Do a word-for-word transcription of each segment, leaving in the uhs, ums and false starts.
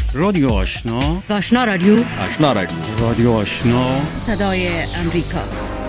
رادیو آشنا، آشنا رادیو، آشنا رادیو، رادیو آشنا، صدای امریکا.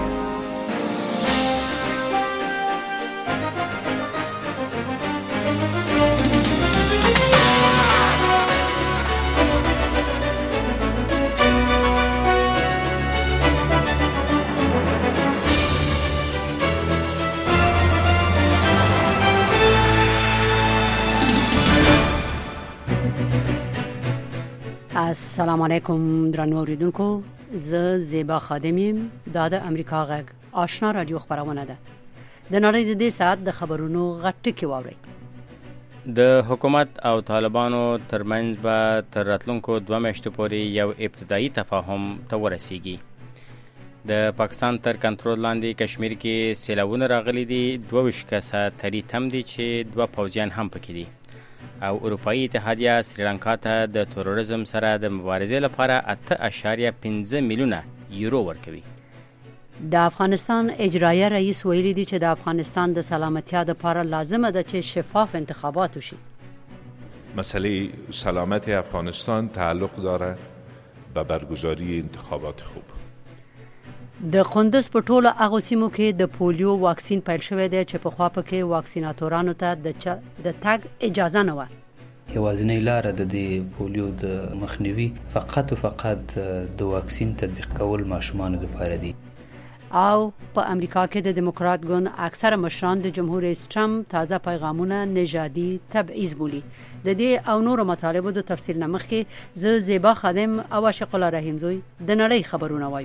السلام علیکم درنو اوریدونکو، زه زیبا خادمیم. دا د امریکا غږ آشنا رادیو خبرونه ده. د نړۍ د دې ساعت د خبرونو غټ ټکی واورئ. د حکومت او طالبانو ترمنځ به تر راتلونکو دوه میاشتو پورې یو ابتدایي تفاهم ته ورسیږي. د پاکستان تر کنټرول لاندې کشمیر کې سیلاوونه راغلي دي. دوه ویشت کسه تری تم دي چې دوه پوځیان هم پکې دي. او اروپایي اتحادیه سریلانکا ته د تروریزم سره د مبارزې لپاره اته اعشاریه پنځه میلیونه یورو ورکوي. د افغانستان اجرایه رئیس ویلي دی چې د افغانستان د سلامتیا لپاره لازمه ده چې شفاف انتخابات وشي. مسئله سلامت افغانستان تعلق داره به برگزاری انتخابات خوب. د قندوز په ټولو هغو سیمو کې د پولیو واکسین پیل شوی دی چې پخوا پکې واکسیناتورانو ته د د تګ اجازه نه وه. یوازینۍ لاره د دې پولیو د مخنیوي فقط او فقط د واکسین تطبیق کول ماشومانو لپاره دي. او په امریکا کې د دموکرات ګوند اکثره مشران د جمهور رئیس ټرمپ تازه پیغامونه نژادي تبعیض بولي. د دې او نورو مطالبو د تفصیل نه مخکې زه زیبا خادم او عاشق الله رحیم زوی د نړۍ خبرونه وایو.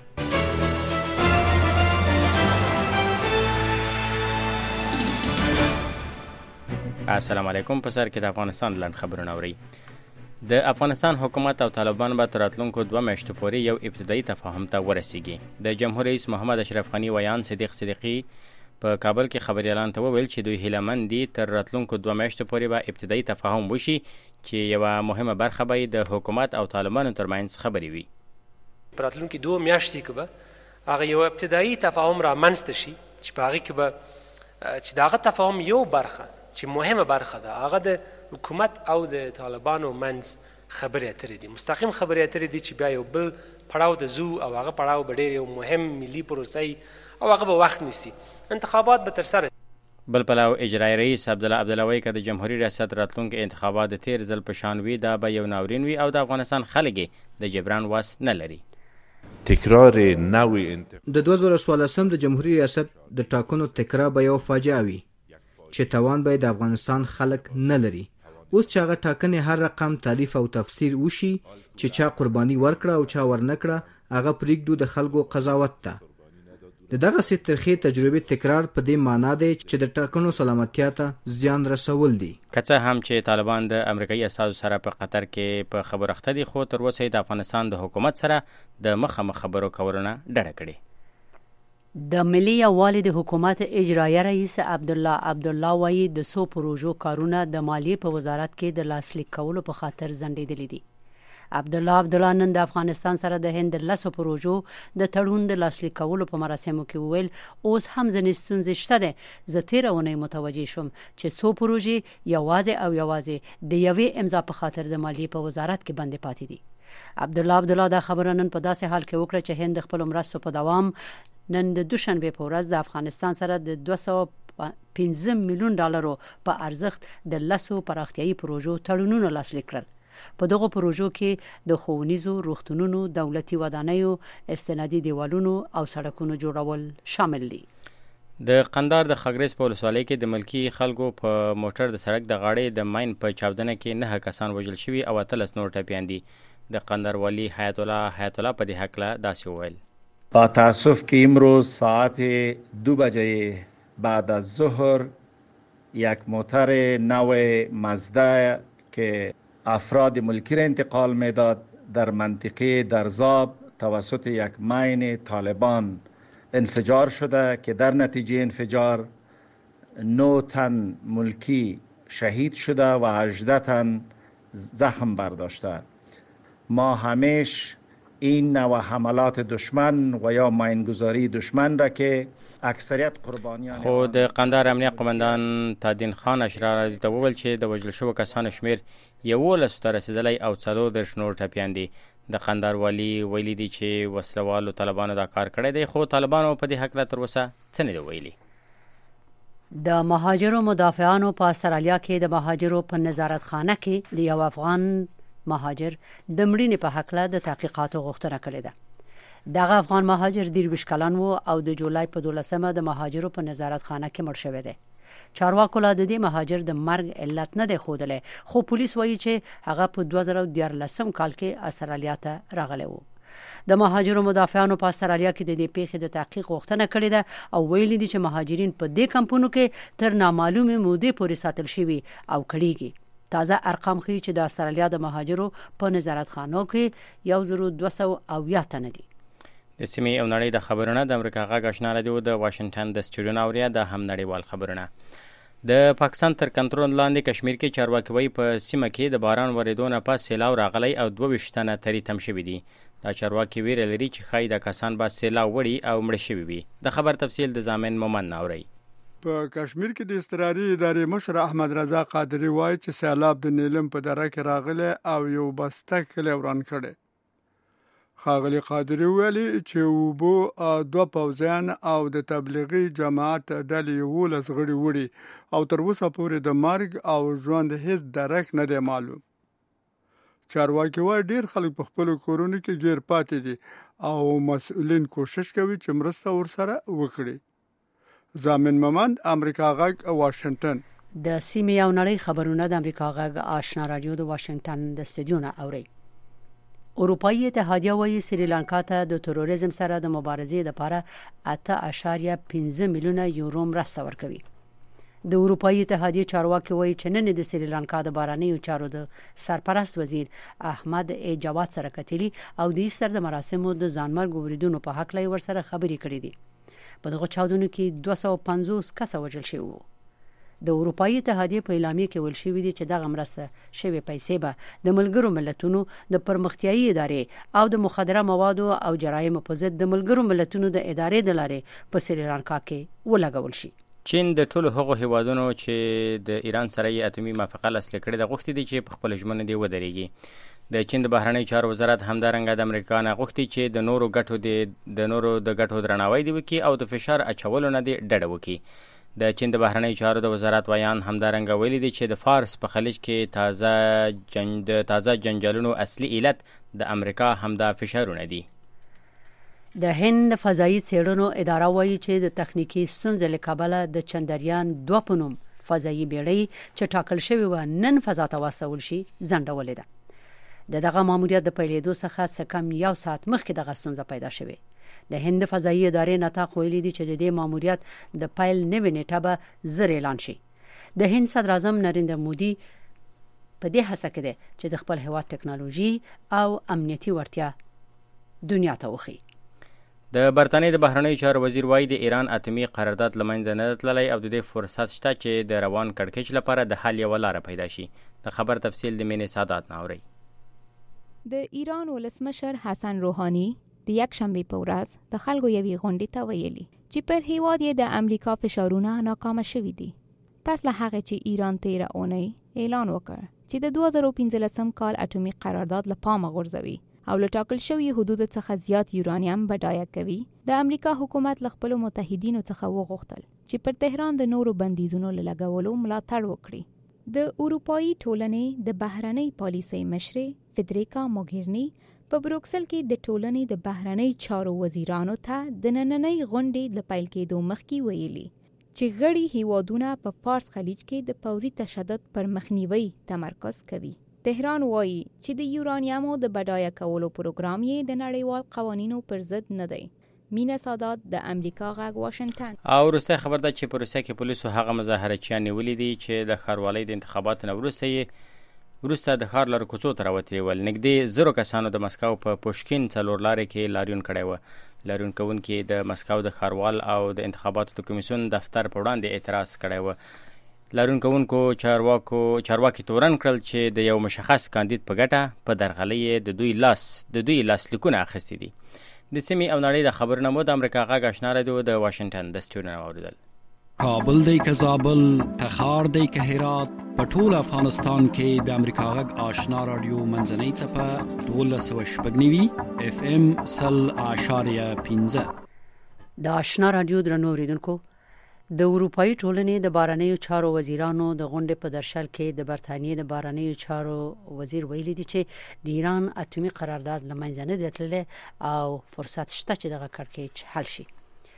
السلام علیکم. په سر کې د افغانستان لاند خبرونه اورئ. د افغانستان حکومت او طالبان به تر راتلونکو دوه میاشتو پورې یو ابتدایي تفاهم ته ورسیږي. د جمهور رئیس محمد اشرف غني ویان صدیق صدیقی په کابل کې خبريالان ته وویل چې دوی هیلهمند دي تر راتلونکو دوه میاشتو پورې به ابتدایي تفاهم وشي چې یوه مهمه برخه به د حکومت او طالبانو ترمنځ خبرې وي. په راتلونکو دوه میاشتې کې به هغه یو ابتدایي تفاهم رامنځته شي چې په هغې کې به چې د هغه تفاهم یو برخه چې مهمه برخه ده هغه د حکومت او د طالبانو منځ خبرې اترې دي. مستقیم خبرې اترې دي چې بیا یو بل پړاو ته ځو او هغه پړاو به ډېر یو مهم ملي پروسه او هغه به وخت نیسي. انتخابات به ترسره. بل پلو اجرایي رئیس عبدالله عبدالله وایي که د جمهوري ریاست راتلونکي انتخابات د تیر ځل په شان وي دا به یو ناورین وي او د افغانستان خلک د جبران وس نه لري. تکرار نوې انتخاب د دوه زره څوارلسم د جمهوري ریاست د ټاکنو تکرار به یو فاجعه وي چې توان به د افغانستان خلک نه لري. اوس چې هغه ټاکنې هر رقم تعریف او تفسیر وشي چې چا قرباني ورکړه او چا ورنکړه هغه پرېږدو د خلکو قضاوت ته. د دغسې ترخې تجربې تکرار په دې معنا دی چې د ټاکنو سلامتیا ته زیان رسول دي. که څه هم چې طالبان د امریکایي اساسو سره په قطر کې په خبرو اخته دي خو تر اوسه د افغانستان د حکومت سره د مخامخ خبرو کولونه ډډه کړې. د ملي یووالي د حکومت اجرایه رئیس عبدالله عبدالله وایي د څو پروژو کارونه د مالیې په وزارت کې د لاسلیک کولو په خاطر ځنډېدلي دي. عبدالله عبدالله نن د افغانستان سره د هند لسو پروژو د تړون د لاسلیک کولو په مراسمو کې وویل اوس هم ځینې ستونزې شته ده. زه تېره اونۍ متوجه شوم چې څو پروژې یوازې او یوازې د یوې امضا په خاطر د مالیې په وزارت کې بندې پاتې دي. عبدالله عبدالله دا خبره نن په داسې حال کې وکړه چې هند خپل مرستو په دوام نن د دوشنبه په ورځ د افغانستان سره د دوه سوه پنځه میلیون ډالرو په ارزښت د لسو پراختیایي پروژو تړونونه لاسلیک کړل. په دغه پروژو کې د ښوونیزو روغتونونو، دولتي ودانیو، استنادي دیوالونو او سړکونو جوړول شامل دي. د قندهار د خاکریز په ولسوالۍ کې د ملکي خلکو په موټر د سړک د غاړې د ماین په چاودنه کې نه کسان وژل شوي او اتلس نور ټپیان دي. د قندهار والی حیات الله حیات الله په دې هکله داسې وویل: با تأسف که امروز ساعت دو بجه بعد از ظهر یک موتر نو مزدا که افراد ملکی را انتقال میداد در منطقه درزاب توسط یک مین طالبان انفجار شده که در نتیجه انفجار نه تن ملکی شهید شده و هجده تن زخم برداشته. ما همیش این نوع حملات دشمن و یا ماینگذاری دشمن را که اکثریت قربانیان خو د قندهار امنیه قمندان تادین خان اشرار ته وویل چې د وژل شوو کسانو شمیر یولسو ته رسېدلی او څلور دېرش نور ټپیان دي. د قندهار والي ویلي دي چې وسلوالو طالبانو دا کار کړی دی، خو طالبانو په دې هکله تر اوسه څه نه دي ویلي. د مهاجرو مدافعانو په استرالیا کې د مهاجرو په نظارت خانه کې د یو افغان مهاجر د مړینې په هکله د تحقیقاتو غوښتنه کړې ده. دغه افغان مهاجر دېرش کلن و او د جولای په دولسمه د مهاجرو په نظارت خانه کې مړ شوی دی. چارواکو لا د دې مهاجر د مرګ علت نه دی ښودلی، خو پولیس وایي چې هغه په دوه زره دیارلسم کال کې استرالیا ته راغلی و. د مهاجرو مدافعانو په استرالیا کې د دې پیښې د تحقیق غوښتنه کړې ده او ویلي دي چې مهاجرین په دې کمپونو کې تر نامعلومې مودې پورې ساتل شوي او کړيږي. تازه ارقام ښیي چې د استرالیا د مهاجرو په نظارت خانو کې یو زر دوه سوه اویا تنه دي. د سیمې او نړۍ د خبرونه د امریکا غږ آشنا راډیو د واشنگټن د سټوډیو نه اوریا د هم نړیوال خبرونه. د پاکستان تر کنټرول لاندې کشمیر کې چارواکي وایي په سیمه کې د باران ورېدو نه پس سیلاو راغلی او دوه ویشت تنه تری تم شوي دي. دا چارواکي ویره لري چې ښایي دا کسان به سیلاو وړي او مړه شوي وي. د خبر تفصیل د زامن مومن ناوري. په کشمیر کې د اضطراري ادارې مشر احمد رضا قادری وایي چې سیلاب د نیلم په دره کې راغلی او یو بسته کلی وران کړی. ښاغلي قادری ویلي چې اوبو دوه پوځیان او د تبلیغي جماعت ډلې یولس غړي وړي او تر اوسه پورې د مرګ او ژوند هیڅ درک نه دی معلوم. چارواکي وایي ډېر خلک په خپلو کورونو کې ګیر پاتې دي او مسؤلین کوشش کوي چې مرسته ورسره وکړي. زامن ممند امریکا غږ واشنگټن. د سیمې او نړۍ خبرونه د امریکا غږ آشنا رادیو د واشنگټن د استودیو نه اوري. اروپایي اتحادیه وایي سریلانکا ته د تروریزم سره د مبارزې لپاره اته اعشاریه پنځه میلیونه یورو مرسته ورکوي. د اروپایي اتحادیه چارواکي وایي چې نن د سریلانکا د بهرنیو چارو د سرپرست وزیر احمد ای جواد سره کتلي او د ایستر د مراسمو د ځانمرګ وریدونو په حق لای ورسره خبرې کړې دي. په دغه چاودنو کې دوه سوه پنځوس کسه وژل شوي وو. د اروپایي اتحادیې په اعلامیه کې ویل شوي دي چې دغه مرسته شوې پیسې به د ملګرو ملتونو د پرمختیایي ادارې او د مخدره موادو او جرایمو په ضد د ملګرو ملتونو د ادارې د لارې په سریلانکا کې ولګول شي. چین د ټولو هغو هیوادونو چې د ایران سره یې اتومي موافقه لاسلیک کړې ده غوښتي دي چې په خپل ژمنو دې ودرېږي. د چین د بهرنیو چارو وزارت همدارنګه د امریکا نه غوښتي چې د نورو ګټو د نورو د ګټو درناوی دې وکړي او د فشار اچولو نه دې ډډه وکړي. د چین د بهرنیو چارو د وزارت ویان همدارنګه ویلي دي چې د فارس په خلیج کې تازه جنگ د تازه جنجالونو اصلي علت د امریکا همدا فشارونه دي. د هند فضایي څېړنو اداره وایي چې د تخنیکی ستونزې له کبله د چندریان دوه په نوم فضایي بیړۍ چې ټاکل شوې وه نن فضا ته واستول شي ځنډولې ده. د دغه ماموریت د پیلېدو څخه څه کم یو ساعت مخکې دغه ستونزه پیدا شوې. د هند فضایي ادارې نطاق ویلي دي چې د دې ماموریت د پیل نوې نیټه به زر اعلان شي. د هند صدر اعظم نریندر مودي په دې هڅه کې دی چې د خپل هیواد ټکنالوژي او امنیتي وړتیا دنیا ته وښيي. د برتانیې د بهرنیو چارو وزیر وایي د ایران اتمی قرارداد له منځه نه تللی او د دې فرصت شته چې د روان کړکېچ لپاره د حل یوه لاره پیدا شي. د خبر تفصیل د مینې سادات نه اورئ. د ایران ولسمشر حسن روحانی د یک شنبه په ورځ د خلکو یوې غونډې ته ویلي چې پر هیواد یې د امریکا فشارونه ناکامه شوي دي. پس له هغه چې ایران تیره اونۍ اعلان وکړ چې د دوه زره پنځلسم کال اټومي قرارداد له پامه غورځوي او له ټاکل شوي حدودو څخه زیات یورانیم بډایه کوي، د امریکا حکومت له خپلو متحدینو څخه وغوښتل چې پر تهران د نورو بندیزونو له لګولو ملاتړ وکړي. د اروپایي ټولنې د بهرنۍ پالیسۍ مشرې فدریکا موګیرني په بروکسل کې د ټولنې د بهرنۍ چارو وزیرانو ته د نننۍ غونډې د پیل کېدو مخکې ویلي چې غړي هیوادونه په فارس خلیج کې د پوځي تشدد پر مخنیوي تمرکز کوي. تهران وایي چې د یورانیمو د بډایه کولو پروګرام یې د نړیوال قوانینو پر ضد نه دی. مینا سادات د امریکا غږ واشنگټن. او روسیه خبر ده چې په روسیه کې پولیسو هغه مظاهرچیان نیولي دي چې د ښاروالۍ د انتخاباتو نه وروسته یې وروسته د ښار لارو کوڅو ته راوتلي ول. نږدې زرو کسانو د مسکو په پوشکین څلور لارې کې لاریون کړی و. لاریون کوونکي د مسکو د ښاروال او د انتخاباتو د کمیسیون دفتر په وړاندې اعتراض کړی و. لارون کوونکو چارواکو چارواکي تورن کړل چې د یو مشخص کاندید په ګټه په درغلۍ د دوی لاس د دوی لاسلیکونه اخیستي دي. د سیمې او نړۍ د خبرونو مو د امریکا غږ آشنا رادیو د واشنگټن د سټوډیو اوریدل. کابل دی که زابل، تخار دی که هرات، په ټول افغانستان کې د امریکا غږ آشنا رادیو منځنۍ څپه دولس سوه شپږ نوي اف ام سل اعشاریه پنځه. د آشنا رادیو درنو اوریدونکو، د اروپאי ټولنې د بهرنیو چارو وزیرانو د غونډې په درشل کې د برتانیې د بهرنیو چارو وزیر ویلي دی چې د ایران اتومي قرارداد له منځه نه دی تللی او فرصت شته چې دغه کړکېچ حل شي.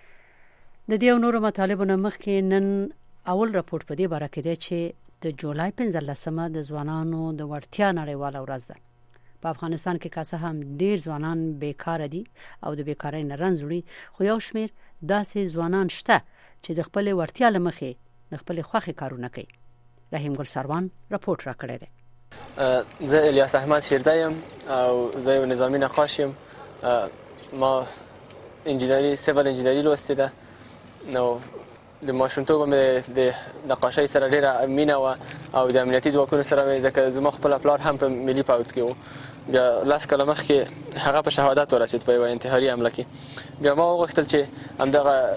د دې او نورو مطالبو نه مخکې نن اول راپورټ په دې باره کې دی چې د جولای پنځلسمه د ځوانانو د وړتیا نړیواله ورځ ده. په افغانستان کې که څه هم ډیر ځوانان بیکاره دي او د بیکارۍ نه رنځ وړي، خو یو شمیر داسې ځوانان شته چې د خپل وړتیا له مخې د خپل خوښې کارونه کوي. رحیم ګل سروان راپورټ راکړی دی. زه الیاس احمد شیرزی یم او زه یو نظامی نقاش یم. ما انجینری سیول انجینری لوستې ده. نو د ماشومتوبه مې د نقاشۍ سره ډېره مینه وه او د امنیتي ځواکونو سره مې، ځکه زما خپل پلار هم په ملي پوځ کې و. بیا لس کاله مخکې هغه په شهادت ورسېد په یوه انتحاري حمله کې. بیا ما وغوښتل چې همدغه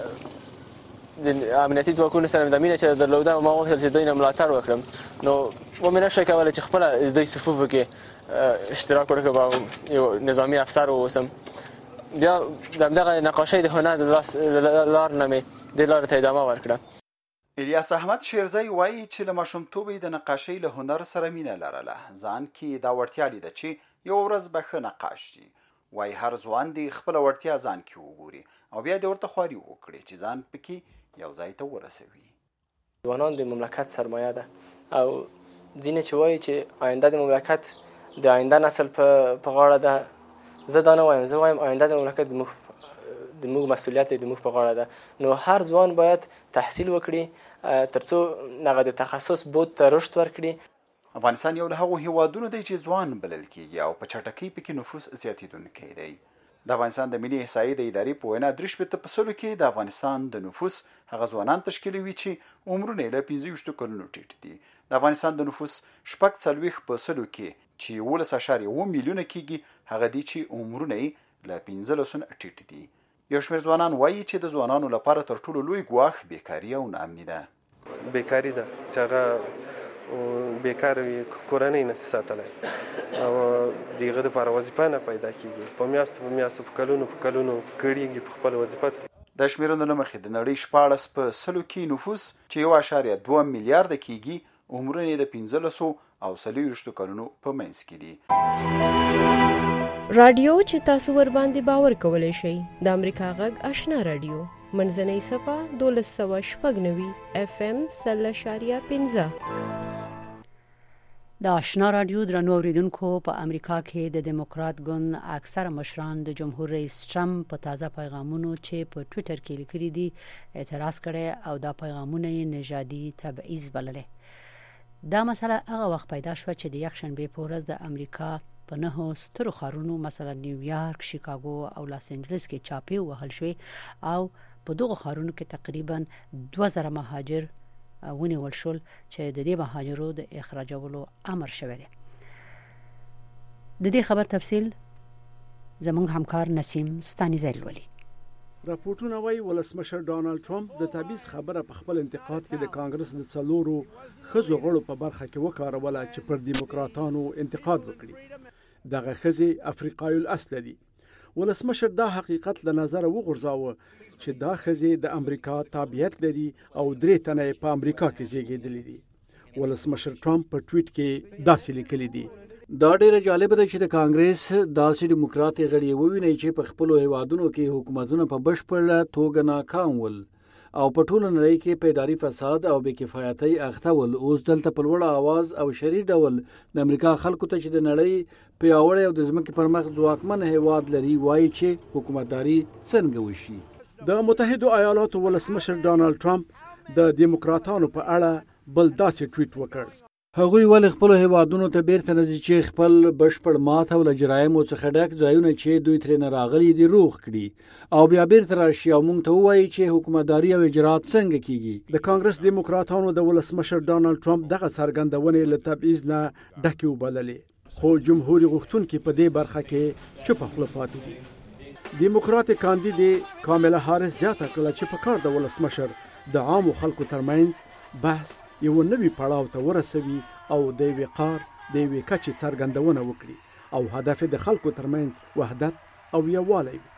د امنیتي ځواکونو سره د مینه چې درلوده، ما وغوښتل چې دوی نه ملاتړ وکړم. نو ومې نه شوی کولی چې خپله د دوی صفوفو کې اشتراک وکړم او یو نظامي افسر واوسم. بیا د همدغه نقاشۍ د هنر د لار نه مې دې لارې ته ادامه ورکړه. الیاس احمد شیرزی وایي چې له ماشومتوبه د نقاشۍ له هنر سره مینه لرله. ځان کې دا وړتیا لیده چې یو ورځ به ښه نقاش شي. وایي هر ځوان دې خپله وړتیا ځان کې وګوري او بیا دې ورته خواري وکړي چې ځان پکې یو ځای ته ورسوي. ځوانان د مملکت سرمایه ده او ځینې چې وایي چې آینده د مملکت د آینده نسل په غاړه ده. زه دا نه وایم، زه وایم آینده د مملکت د موږ د موږ مسؤلیت دی، د موږ په غاړه ده. نو هر ځوان باید تحصیل وکړي ترڅو هغه د تخصص بود ته رشد ورکړي. افغانستان یو له هغو هیوادونو دی چې ځوان بلل کیږي او په چټکۍ پکې نفوس زیاتېدونکی دی. د افغانستان د ملي احصایې د ادارې په وینا درې شپېته په سلو کې د افغانستان د نفوس هغه ځوانان تشکیلوي چې عمرونه یې له پنځه ویشتو کلونو ټیټ دي. د افغانستان د نفوس شپږ څلوېښت په سلو کې چې یولس اعشاریه اووه میلیونه کېږي هغه دي چې عمرونه یې له پنځلسو نه ټیټ دي. یو شمېر ځوانان وایي چې د ځوانانو لپاره تر ټولو لوی ګواښ بیکاري او ناامني ده. بیکاري ده چې هغه بیکار وي، کورنۍ نشي ساتلی او د هغه دپاره وظیفه نه پیدا کېږي. په میاشتو په میاشتو په کلونو په کلونو کړېږي په خپله وظیفه. د شمېرونو له مخې د نړۍ شپاړس په سلو کې نفوس چې یو اعشاریه دوه میلیارده کېږي عمرونه یې د پنځلسو او څلوېښتو کلونو په منځ کې دي. رادیو چې تاسو ور باندې باور کولی شئ د امریکا غږ آشنا رادیو منځنۍ صفه دولس سوه شپږ نوي اف ام سل اعشاریه پنځه. د آشنا رادیو درنو اوریدونکو، په امریکا کې د دیموکرات ګوند اکثره مشران د جمهور رئیس ټرمپ په تازه پیغامونو چې په ټویټر کې لیکلي دي اعتراض کړی او دا پیغامونه یې نژادي تبعیض بللي. دا مسله هغه وخت پیدا شوه چې د یکشنبې په ورځ د امریکا په نهو سترو ښارونو مثلا نیویارک، شیکاګو او لاس انجلس کې چاپې وهل شوې او په دغو ښارونو کې تقریبا دوه زره مهاجر ونیول شول چې د دې مهاجرو د اخراجولو امر شوی دی. د دې خبر تفصیل زموږ همکار نسیم ستانیزی لولي. راپورټونه وايي ولسمشر ډانلډ ټرمپ د تبعیض خبره په خپل انتقاد کې د کانګرس د څلورو ښځو غړو په برخه کې وکاروله چې پر دیموکراتانو انتقاد وکړي. دغه ښځې افریقایي الاصل دي. ولسمشر دا حقیقت له نظره وغورځاوه چې دا ښځې د امریکا تابعیت لري او درې تنه په امریکا کې زیږېدلې دي. ولسمشر ټرمپ په ټویټ کې داسې لیکلي دي: دا ډیره جالبه ده چې د کانګرس داسې ډیموکراتي غړي وویني چې په خپلو هیوادونو کې حکومتونه په بشپړه توګه ناکام ول او په ټوله نړۍ کې په اداري فساد او بې کفایتۍ اخته ول. اوس دلته په لوړ اواز او شریک ډول د امریکا خلکو ته چې د نړۍ پیاوړی او د ځمکې پر مخ ځواکمن هیواد لري وایي چې حکومتداري څنګه وشي. د متحدو ایالاتو ولسمشر ډانلډ ټرمپ د دیموکراتانو په اړه بل داسې ټویټ وکړ: هغوی ول خپل هیوادونو ته بیرته نه چې خپل بشپړ ماته ول جرایم څخه ډک ځایونه چې دوی ترې نه راغلي دي روغ کړي او بیا بیرته راشي او مونږ ته وایي چې حکومتداري او اجرات څنګه کیږي. د کانګرس دیموکراتانو د ولسمشر ډانلډ ټرمپ دغه څرګندونې له تبعیض نه ډکې وبللې، خو جمهوریت غوښتونکي په دې برخه کې چوپ خوله پاتې دي. دیموکرات کاندید کاملا هاریس زیاته کړه چې په کار د ولسمشر د عامو خلکو ترمنځ بحث یو نوی پړاو ته ورسوي او د وقار د یوې کچې څرګندونه وکړي او هدف د خلکو ترمنځ وحدت او یووالی وي.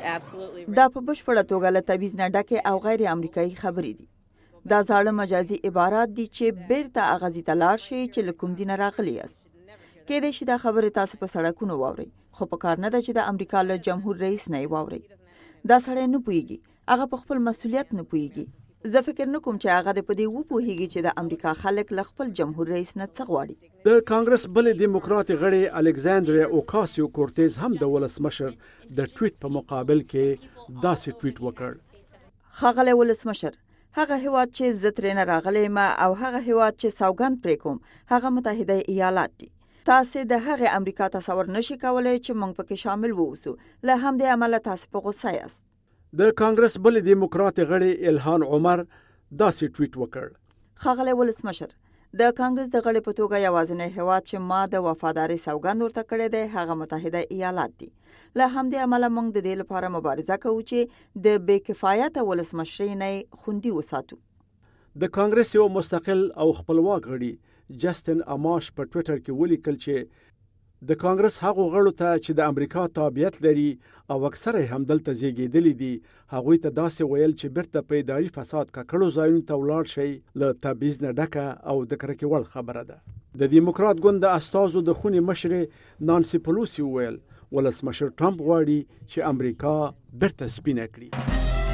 دا په بشپړه توګه له تبعیض نه ډکې او غیر امریکایي خبرې دي. دا زاړه مجازي عبارات دي چې بیرته اغازي ته لاړ شي چې له کوم ځای نه راغلي یاست. کېدای شي دا خبرې تاسو په سړکونو واورئ، خو په کار نه ده چې د امریکا له جمهور رئیس نه یې واورئ. دا سړی نه پوهیږي، هغه په خپل مسؤلیت نه پوهیږي. زه فکر نه کوم چې هغه د په دې وپوهیږي چې د امریکا خلک له خپل جمهور رئیس نه څه غواړي. د کانګرس بلې دیموکرات غړې الکساندریا اوکاسیو کورتیز هم د ولسمشر د ټویټ په مقابل کې داسې ټویټ وکړ: ښاغلی ولسمشر، هغه هیواد چې زه ترې نه راغلی یم او هغه هیواد چې سوګند پرې کوم هغه متحده ایالات دي. تاسې د هغې امریکا تصور نشئ کولی چې موږ پکې شامل ووسو، له همدې امله تاسې په غوسه یاست. د کانګرس بلې دیموکرات غړې الهان عمر داسې ټویټ وکړ: ښاغلی ولسمشر، د کانګرس د غړې په توګه یوازینی هیواد چې ما د وفادارۍ سوګند ورته کړی دی هغه متحده ایالات دي. له همدې امله موږ د دې لپاره مبارزه کوو چې د بې کفایته ولسمشرۍ نه خوندي وساتو. د کانګرس یو مستقل او خپلواک غړي جسټن اماش په ټویټر کې ولیکل چې د کانګرس هغو غړو ته چې د امریکا تابعیت لري او اکثره هم دلته زیږیدلي دي هغوی ته داسې ویل چې بیرته په اداري فساد ککړو ځایونو ته ولاړ شي له تبعیض نه ډکه او د کرکې وړ خبره ده. د دیموکرات ګوند د استازو د خونې مشرې نانسي پلوسی وویل ولسمشر ټرمپ غواړي چې امریکا بیرته سپینه کړي.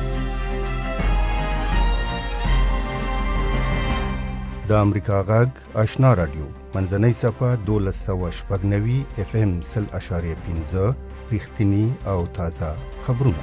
د امریکا غږ آشنا رادیو منځنۍ صفه دولس سوه شپږ نوي اف ام سل اشاریه پنځه رښتینی او تازه خبرونه.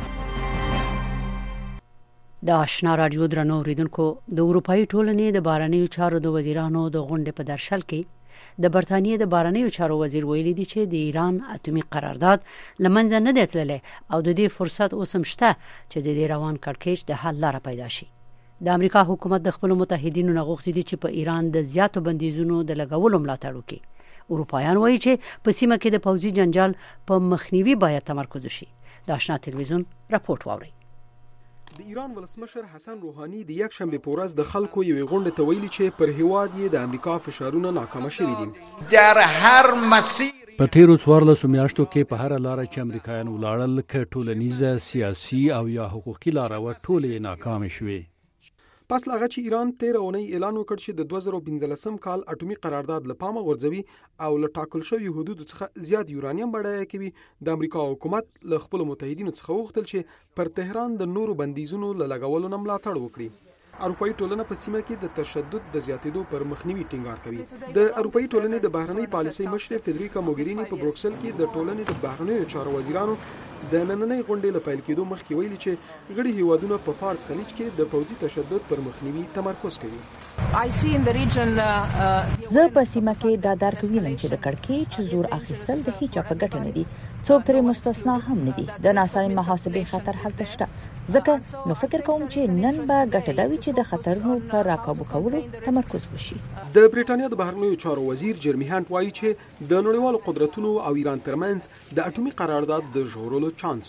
د آشنا رادیو درنو اوریدونکو، د اروپאי ټولنې د بهرنیو چارو د وزیرانو د غونډې په درشل کې د برتانیې د بهرنیو چارو وزیر ویلي دی چې د ایران اټومي قرارداد لمنځه نه دی تللی او د دې فرصت اوس هم شته چې د دې روان کړکېچ د حل لاره پیدا شي. د امریکا حکومت د خپل متحدینو نه غوښتي دي چې په ایران د زیاتو بندیزونو د لګولو ملاتړ وکړي. اروپایان وایي چې په سیمه کې د پوځي جنجال په مخنیوي باید تمرکز وشي. د آشنا تلویزیون راپورټ واورئ. د ایران ولسمشر حسن روحانی د یک شنبه په ورځ د خلکو یوې غونډې ته ویلي چې پر هیواد یې د امریکا فشارونه ناکامه شوي دي. در هر مسیر په تیرو څوارلسو میاشتو کې په هر لاره چې امریکایان ولاړل که ټولنیزه، سیاسي او یا حقوقي لاره و ټولې ناکامه شوې. پس لاغه چې ایران تیر اونۍ اعلان وکړ چې د دوه زره پنځلسم کال اټومي قرارداد له پامه غورځوي او له ټاکل شوی حدودو څخه زیات یورانیم بډایه کوي، د امریکا حکومت له خپل متحدینو څخه وغوښتل چې پر تهران د نورو بندیزونو له لګولو نه ملاتړ وکړي. اروپאי ټولنه په سیمه کې د تشدد د زیاتېدو پر مخنیوي ټینګار کوي. د اروپאי ټولنې د بهرنۍ پالیسۍ مشر فدریکا موګرینی په بروکسل کې د ټولنې د بهرنیو چارو وزیرانو د نننۍ غونډې له پیل کېدو مخکې ویلي چې غړي هیوادونه په فارس خلیج کې د پوځي تشدد پر مخنیوي تمرکز کوي. زه په سیمه کې دا درک وینم چې د کړکېچ زور اخیستل د هیچا په ګټه نه دي، څوک ترې مستثنا هم نه دي. د ناسمې محاسبې خطر هلته شته، ځکه نو فکر کوم چې نن به ګټه دا وي چې د خطرونو پر راکابو کولو تمرکز وشي. د بریټانیا د بهرنیو چارو وزیر جرمی هانت وایي چې د نړیوالو قدرتونو او ایران ترمنځ د اټومي قرارداد د ژغورلو چانس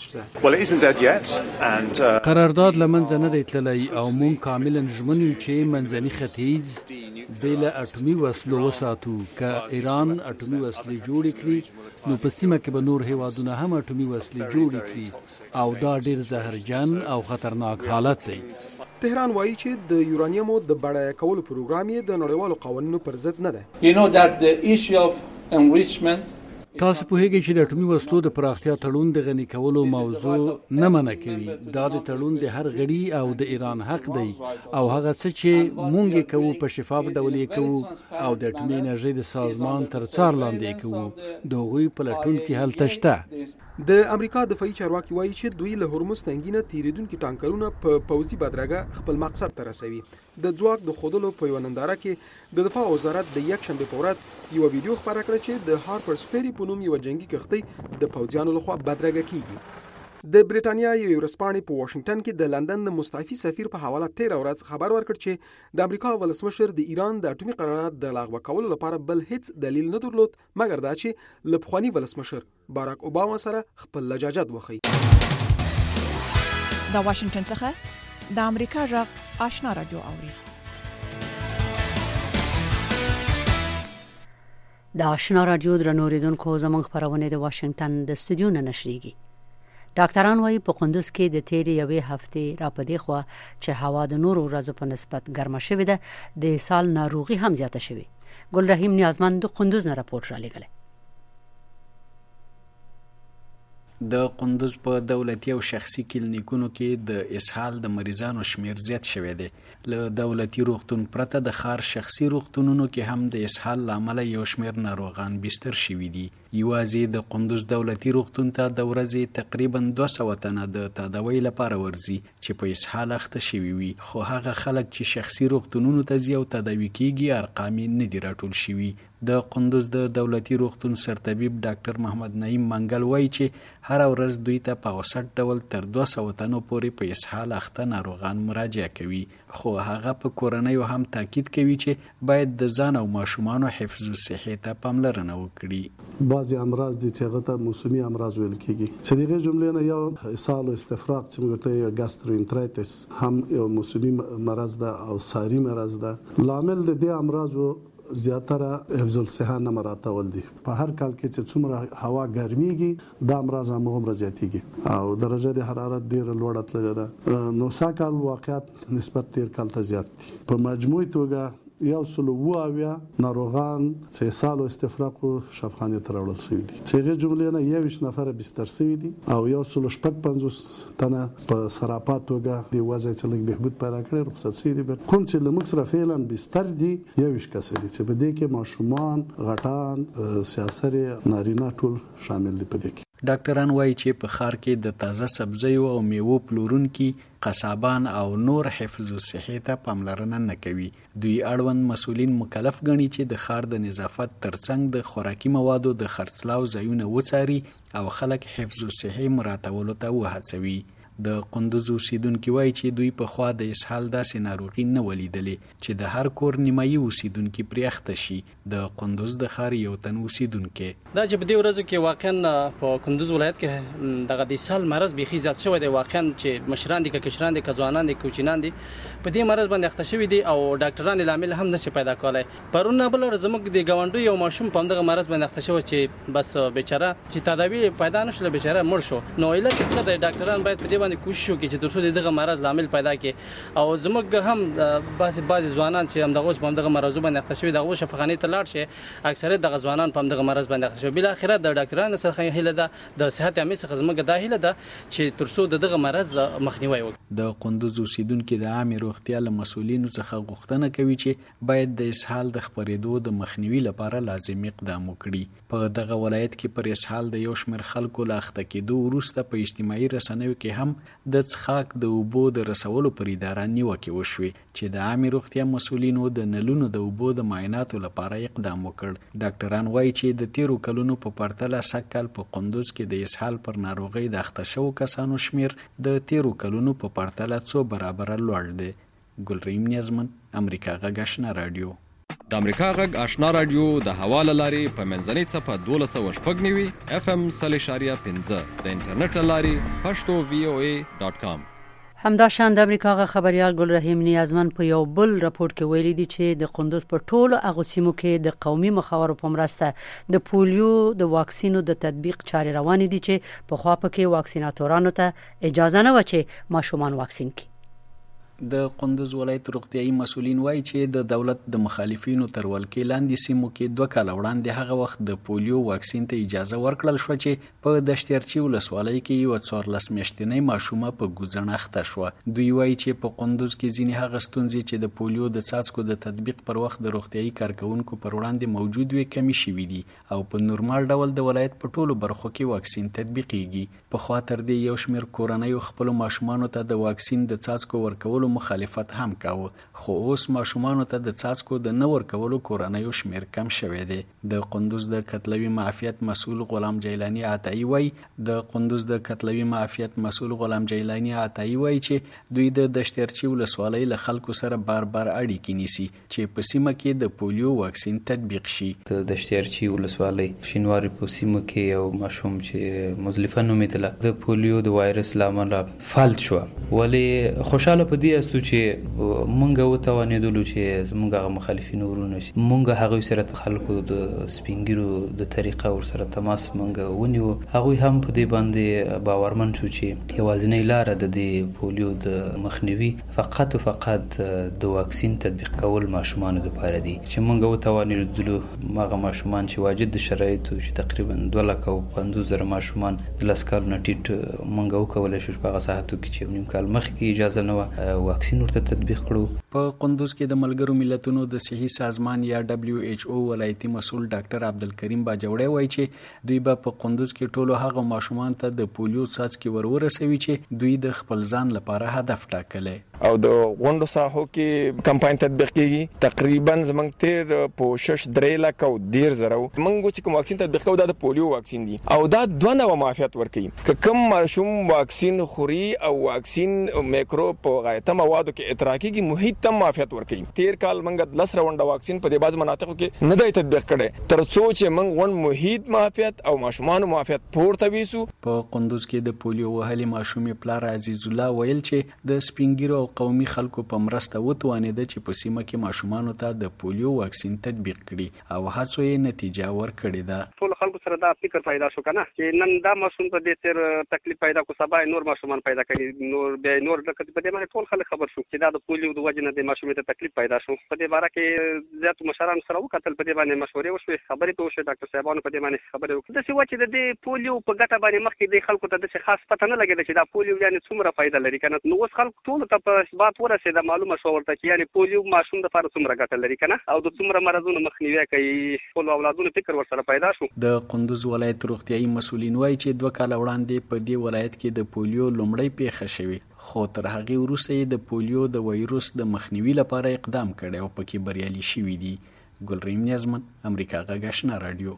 شته. قرارداد لمنځه نه دی تللی او مونږ کاملا ژمن یو چې منځني ختیځ بې له اټومي وسلو وساتو. که ایران اټومي وسلې جوړې کړي نو په سیمه کې به نور هیوادونه هم اټومي وسلې جوړې کړي او دا ډیر زهرجن او خطرناک حالت دی. تهران وایي چې د یورانیمو د بډایه کولو پروګرام یې د نړیوالو قوانینو پر ضد نه ده. You know that the issue of enrichment تاسو پوهیږئ چې د اټومي وسلو د پراختیا تړون د غني کولو موضوع نه منع کوي. دا د تړون د هر غړي او د ایران حق دی او هغه څه چې مونږ یې کوو په شفاف ډول یې کوو او د اټومي انرژي د سازمان تر څار لاندې یې کوو. د هغوی په لټون کې هلته شته. د امریکا دفاعي چارواکي وایي چې دوی له هرمز تنګي نه تیریدونکي ټانکرونه په پوځي بدرګه خپل مقصد ته رسوي. د ځواک د ښودلو په یوه ننداره کې د دفاع وزارت د یک شنبه په ورځ یو ویډیو خبره کړه چې د هارپرز فيري په نوم یو جنگي کښتۍ د پوځیانو لخوا بدرګه کیږي. د بریټانیا یو ورځپاڼې په واشنگټن کې د لندن د مستعفي سفیر په حواله تیر ورځ خبر ورکړ چې د امریکا ولسمشر د ایران د اټومي قرارداد د لغوه کولو لپاره بل هیڅ دلیل نه درلود مګر دا چې له پخواني ولسمشر باراک اوباما سره خپل لجاجت وښی. د واشنگټن څخه د امریکا غږ آشنا رادیو اوري. د آشنا رادیو درنوریدونکو زموږ خبرونه د واشنگټن د استودیو نه نشریږي. ډاکټران وايي په قندوز کې د تیرې یوې هفتې را پدې خو چې هوا د نورو ورځو په نسبت ګرمه شوې ده د سال ناروغي هم زیاته شوې. ګل رحیم نیازمند د قندوز نه راپور را لګل. د قندوز په دولتي او شخصي کلینیکونو کې د اسهال د مریضانو شمیر زیات شوی دی. له دولتي روغتون پرته د ښار شخصي روغتونونو کې هم د اسهال لامل یو شمیر ناروغان بستر شوي دي. یوازې د قندوز دولتي روغتون ته د ورځې تقریبا دوه سوه تنه د تداوی لپاره ورځي چې په اسهال اخته شوي وي، خو هغه خلک چې شخصي روغتونونو ته ځي او تداوی کیږي ارقام نه دي راټول شوي. د قندوز د دولتي روغتون سرطبیب ډاکټر محمد نعیم منګل وایي چې هر ورځ دوی ته په اوسط ډول تر دوه سوه تنو پورې په اسهال اخته ناروغان مراجعه کوي، خو هغه په کورنیو هم تاکید کوي چې باید د ځان او ماشومانو حفظ الصحې ته پاملرنه وکړي. بعضی امراض دي چې هغه ته موسمي امراض ویل کیږي، چې دغه جملې نه یو اسهال او استفراغ چې موږ ته ګاستروانترایتس هم یو موسمي مرض ده او ساري مرض ده. لامل د دې امراضو زیاتره حفظ الصحه نه مراتول دي. په هر کال کې چې څومره هوا ګرميږي دا امراض هم هم زیاتېږي او درجه د حرارت ډیره لوړه تللې ده. نو ساکال واقعیت نسبت تیر کال ته زیات دي. په مجموعي توګه یو سل و اویا ناروغان چې اسهال او استفراغ شفاخانه ته راوړل شوي دي، چې هغه جملې نه یویشت نفر بستر شوي دي او یو سل شپږ پنځوس تنه په سراپات توګه د وضع چې لږ بهبود پیدا کړي رخصت شوي دي. کوم چې لمک سره فعلا بستر دي یویشت کس دي چې په دې کې ماشومان، غټان، سیاسر، نارینه ټول شامل دي. په دې کې ډاکټران وایي چې په ښار کې د تازه سبزیو او میوو پلورونکي، قصابان او نور حفظ الصحې ته پاملرنه نه کوي. دوی اړوند مسؤلین مکلف ګڼي چې د ښار د نظافت ترڅنګ د خوراکي موادو د خرڅلاو ځایونه وڅاري او خلک حفظ الصحې مراعاتولو ته وهڅوي. د قندوز اوسیدونکي وایي چې دوی په خوا د اسهال داسې ناروغي نه ولیدلې چې د هر کور نیمایي اوسیدونکي پرې اخته شي. د قندوز د ښار یو تن اوسیدونکي دا چې په دې ورځو کې واقعا په قندوز ولایت کې دغه د اسهال مرض بيخي زیات شوی دی. واقعا چې مشران دي، کشران دي، ځوانان دي، کوچنان دي په دې مرض باندې اخته شوی دي او ډاکټران لامل هم نشي پیدا کولای. پرون بل ورځ زموږ د گاونډي یو ماشوم په دغه مرض باندې اخته شوی چې بس بیچاره چې تداوی پیدا نشله، بیچاره مړ شو. نو علت څه دی؟ ډاکټران باید په دې باندې کوشش وکړي چې ترڅو دغه مرض لامل پیدا کړي او زموږ هم بعض بعض ځوانان چې هم دغه په دغه مرض باندې اخته شوی دغه شفاخانه ته لاړ شي، اکثره دغه ځوانان په دغه مرض باندې اخته شوی. بل اخره د ډاکټرانو سره هیله ده، د صحت عامه څخه زموږ د هیله ده چې ترڅو دغه مرض مخنیوي وکړي. د قندوز اوسیدونکو د عامه روغتیا له مسؤلینو څخه غوښتنه کوي چې باید د اسهال د خپرېدو د مخنیوي لپاره لازمي اقدام وکړي. په دغه ولایت کې پر اسهال د یو شمېر خلکو لا اخته کېدو وروسته په اجتماعي رسنیو کې هم د څښاک د اوبو د رسولو پر اداره نیوکې وشوې چې د عامه روغتیا مسؤلینو د نلونو د اوبو د معایناتو لپاره اقدام وکړ. ډاکټران وایي چې د تیرو کلونو په پرتله سږکال په قندوز کې د اسهال پر ناروغۍ د اخته شوو کسانو شمیر د تیرو کلونو په پرتله څو برابره لوړ دی. ګلریم نیازمن، امریکا غږ آشنا رادیو. د امریکا غږ آشنا رادیو د حواله لاري په منځنۍ څپه دولس سوه شپږ نوي اف ام سل اشاریه پنځه د انټرنیټ لاري پښتو وی او ای ډاټ کام. همداشان د امریکا غږ خبريال ګل رحیم نیازمن په یو بل راپورټ کې ویلي دي چې د قندوز په ټولو هغه سیمو کې د قومي مخاورو په مرسته د پولیو د واکسینو د تطبیق چارې روانې دي چې په خوا پکې واکسیناتورانو ته اجازه نه و چې ماشومان واکسین کړي. د قندوز ولایت روغتیايي مسؤلین وایي چې د دولت د مخالفینو تر ولکې لاندې سیمو کې دوه کاله وړاندې هغه وخت د پولیو واکسین ته اجازه ورکړل شو چې په دشتیرچی ولسوالۍ کې یو څوارلس میاشتنۍ ماشومه په ګوزڼه اخته شوه. دوی وایي چې په قندوز کې ځینې هغه ستونزې چې د پولیو د څاڅکو د تطبیق پر وخت د روغتیايي کارکونکو پر وړاندې موجود وي کمی شوي دي او په نورمال ډول د ولایت په ټولو برخو کې واکسین تطبیقیږي. په خوا تر دې یو شمېر کورنیو خپلو ماشومانو ته د واکسین د څاڅکو ورکولو ورکولو مخالفت هم کاوه، خو اوس ماشومانو ته د څاڅکو د نه ورکولو کورنیو شمیر کم شوی دی. د قندوز د کتلوي معافیت مسؤل غلام جیلانی عطایی وایي د قندوز د کتلوي معافیت مسؤل غلام جیلانی عطایی وایي چې دوی د دشترچی ولسوالۍ له خلکو سره بار بار اړیکې نیسي چې په سیمه کې د پولیو واکسین تطبیق شي. د دشترچی ولسوالۍ شینواري په سیمه کې یو ماشوم چې مزلفه نومیدله د پولیو د وایرس لامل فالت شو، ولی خوشاله په دې استو چې مونږ وتوانیدلو چې زمونږ مخالفین ورونه شي. مونږ هغه سره خلکو د سپینګیرو د طریقه ور سره تماس مونږ ونیو، هغه هم په دې باندې باورمن شو چې یوازینۍ لار د دې پولیو د مخنیوي فقط او فقط د واکسین تطبیق کول ماشومان لپاره دي. چې مونږ وتوانیدلو ماغه ماشومان چې واجد شرایطو چې تقریبا دوه لک او پنځوس زره ماشومان د لاسکار نټیټ مونږ وکولای شو په هغه ساعتو کې چې نیم کال مخکې اجازه نه و واکسین ورته تطبیق کړو. په قندوز کې د ملګرو ملتونو د صحي سازمان یا دبليو ایچ او ولایتي مسؤل ډاکټر عبدالکریم باجوړی وایي چې دوی به په قندوز کې ټولو هغه ماشومان ته د پولیو څاڅکي ورورسوي چې دوی د خپل ځان لپاره هدف ټاکلی او د غونډو ساحو کې کمپاین تطبیق کیږي. تقریبا زمنګ تیر پوشش درې لک او ډیر زره منګو چې کوم واکسین تطبیق کوو دا د پولیو واکسین دي او دا دوه نوع معافیت ورکوي. که کوم ماشوم واکسین خوري او واکسین میکروب په غایطه موادو کې اتراکیږي محیط تم معافیت ورکوي. تیر کال منګ لس راونډه واکسین په دې باز مناطقو کې نه دی تطبیق کړي تر څو چې منګ ون محیط معافیت او ماشومان معافیت پورته ویسو. په قندوز کې د پولیو وهلي ماشوم پلار عزیز الله ویل چې د سپینګیرو قومي خلکو په مرسته وتوانیده چې په سیمه کې ماشومان ته د پولیو واکسین تطبیق کړي او هڅو یې نتیجه ورکړې ده. ټول خلکو سره دا فکر پیدا شو کنه چې نن دا ماشوم په دې تیر تکلیف پیدا کو سبا نور ماشومان پیدا کړي نور به نور د په دې باندې ټول خلک خبر شو چې دا د پولیو د وجه نه د ماشوم ته تکلیف پیدا شو. په دې باره کې زیات مشران سره وکتل، په دې باندې مشورې وشوې، خبرې ته وشوې، ډاکټر صاحبانو په دې باندې خبرې وکړې. داسې وه چې د دې پولیو په ګټه باندې مخکې د خلکو ته داسې خاص پته نه لګېده چې دا پولیو یعنې څومره فایده لري که نه. نو اوس خلکو ټولو ته په اثبات ورسېده، معلومه شوه ورته چې یعنې پولیو ماشوم دپاره څومره ګټه لري که نه او د څومره مرضونو مخنیوی کوي. خپلو اولادونو فکر ورسره پیدا شو. د قندوز ولایت روغتیایي مسؤلین وایي چې دوه کاله وړاندې په دې ولایت کې د پولیو لومړۍ پیښه شوې، خو تر هغې وروسته یې د پولیو د وایروس د مخنیوي لپاره اقدام کړی او پکې بریالي شوي دي. ګلریم نیازمن، امریکا غږ آشنا راډیو.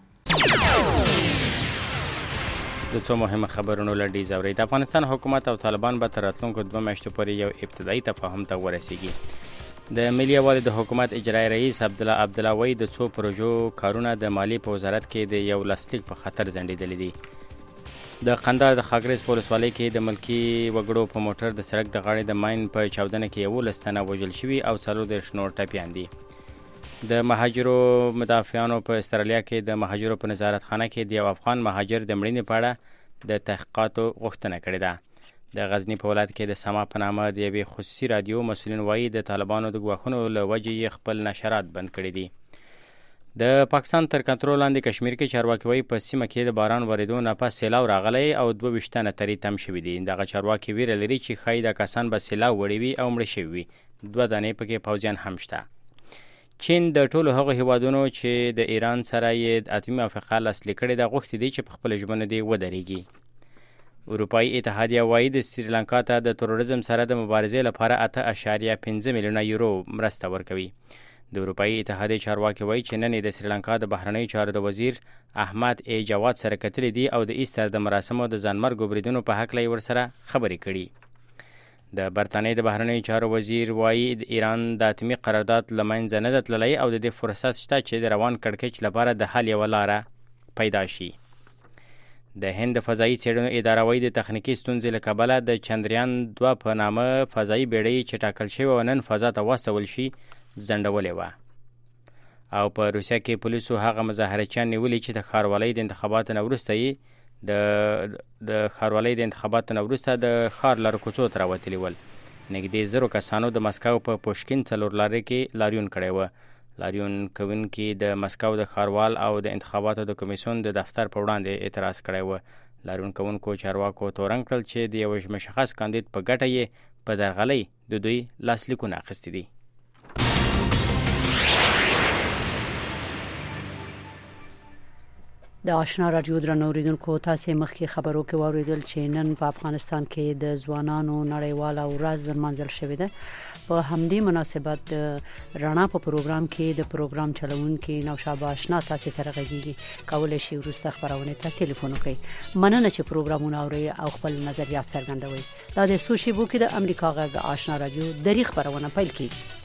د څو مهمه خبرونو لړۍ زوري. د افغانستان حکومت او طالبان به تر راتلونکو دوه میاشتو پورې یو ابتدایي تفاهم ته ورسیږي. د ملي یووالي د حکومت اجرایي رئیس عبدالله عبدالله وایي د څو پروژو کارونه د مالیې په وزارت کې د یو لاسلیک په خطر ځنډېدلي دي. د قندهار د خاکریز په ولسوالۍ کې د ملکي وګړو په موټر د سړک د غاړې د ماین په چاودنه کې یولس تنه وژل شوي او څلور دېرش نور ټپیان دي. د مهاجرو مدافعانو په استرالیا کې د مهاجرو په نظارتخانه کې د یو افغان مهاجر د مړینې په اړه د تحقیقاتو غوښتنه کړې ده. د غزنی په ولایت کې د سما په نامه د یوې خصوصي رادیو مسؤلین وایي د طالبانو د ګواښونو له وجې یې خپل نشرات بند کړي دي. د پاکستان تر کنټرول لاندې کشمیر کې چارواکي وایي په سیمه کې د باران ورېدو نه پس سیلاو راغلی او دوه ویشت تنه ترې تم شوي دي. دغه چارواکي ویره لري چې ښایي دا کسان به سیلاو وړي وي او مړه شوي وي. دوه دانې پکې پوځیان هم شته. چین د ټولو هغو هیوادونو چې د ایران سره یې د اتمي موافقه لاسلیک کړې ده غوښتي دي چې په خپله ژمنه دې ودرېږي. اروپایي اتحادیه وایي د سریلانکا ته د تروریزم سره د مبارزې لپاره اته اعشاریه پنځه میلیونه یورو مرسته ورکوي. د اروپایي اتحادیې چارواکي وایي چې نن یې د سریلانکا د بهرنیو چارو د وزیر احمد ای جواد سره کتلي دي او د ایسټر د مراسمو د ځانمرګو بریدونو په هکله یې ورسره خبرې کړي. د برطانیې د بهرنیو چارو وزیر وایي د ایران د اتمي قرارداد له منځه نه ده تللی او د دې فرصت شته چې د روان کړکېچ لپاره د حل یوه لاره پیدا شي. د هند فضایي څېړنو اداره وایي د تخنیکي ستونزې له کبله د چندریان دوه په نامه فضایي بیړۍ چې ټاکل شوې وه نن فضا ته واستول شي ځنډولې وه. او په روسیه کې پولیسو هغه مظاهرچیان نیولي چې د ښاروالۍ د انتخاباتو نه وروسته یې د د ښاروالۍ د انتخاباتو نه وروسته د ښار لارو کوڅو ته راوتلي ول. نږدې زرو کسانو د مسکو په پوشکین څلور لارې کې لاریون کړی وه. لاریون کوونکي د مسکو د ښاروال او د انتخاباتو د کمیسیون د دفتر په وړاندې اعتراض کړی وه. لاریون کوونکو چارواکو تورن کړل چې د یو مشخص کاندید په ګټه یې په درغلۍ د دوی لاسلیکونه اخیستي دي. د آشنا رادیو درنو اوریدونکو تاسو مخکې خبرو کې واوریدل چې نن په افغانستان کې د ځوانانو نړیواله ورځ منځل شوې ده. په همدې مناسبت د رڼا په پروګرام کې د پروګرام چلوونکي نوشابه آشنا تاسو سره غږیږي. کولای شئ وروسته خبرونه ته ټلیفون وکړئ. مننه چې پروګرامونه اورئ او خپل نظریات څرګندوي. دا د سوشي بو کې د امریکا غږ آشنا رادیو د ریښ خبرونه پیل کیږي.